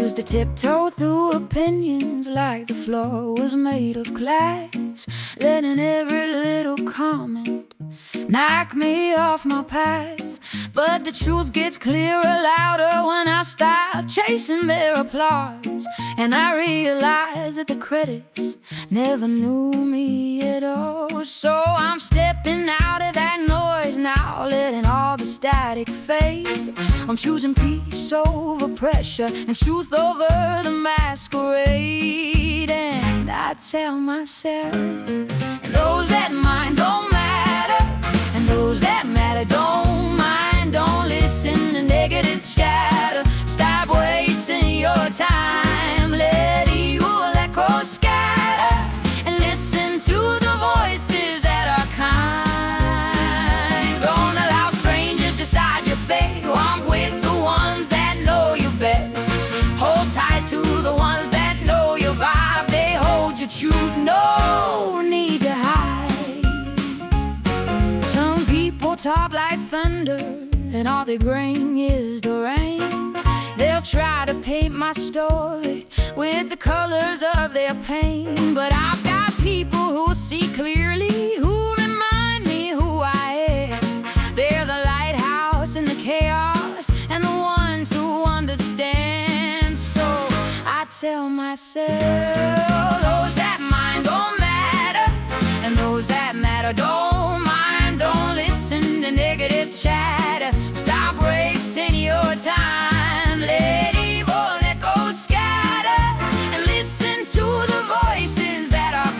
used to tiptoe through opinions like the floor was made of glass, letting every little comment knock me off my path. But the truth gets clearer, louder when I stop chasing their applause, and I realize that the critics never knew me at all. So I'm stepping out of that noise now, letting all the static fade. I'm choosing peace over pressure and truth over the masquerade. And I tell myself, those that mind don't matter, and those that matter don't mind. Don't listen to negative chatter, stop wasting your time. Let evil echoes scatter, and listen to the voices that are kind. Don't allow strangers decide your fate. Walk with the ones that know you best. Hold tight to the ones that know your vibe. They hold your truth, no need to hide. Some people talk like thunder, and all they bring is the rain. They'll try to paint my story with the colors of their pain, but I've got people who see clearly, who remind me who I am. They're the lighthouse in the chaos, and the ones who understand. So I tell myself, those that mind don't matter, and those that matter don't mind. Don't listen to negative chatter, stop wasting your time. Let evil echoes scatter, and listen to the voices that are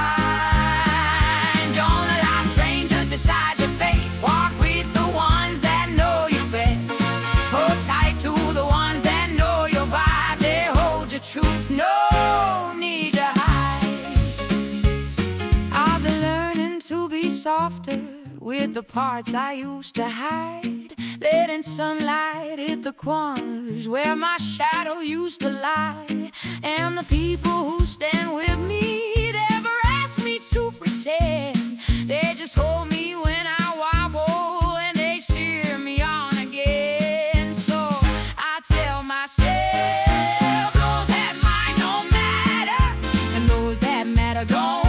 kind. Don't allow strangers decide your fate. Walk with the ones that know you best. Hold tight to the ones that know your vibe. They hold your truth, no need to hide. I've been learning to be softer with the parts I used to hide, letting sunlight hit the corners where my shadow used to lie. And the people who stand with me never ask me to pretend. They just hold me when I wobble, and they cheer me on again. So I tell myself, those that mind don't matter, and those that matter don't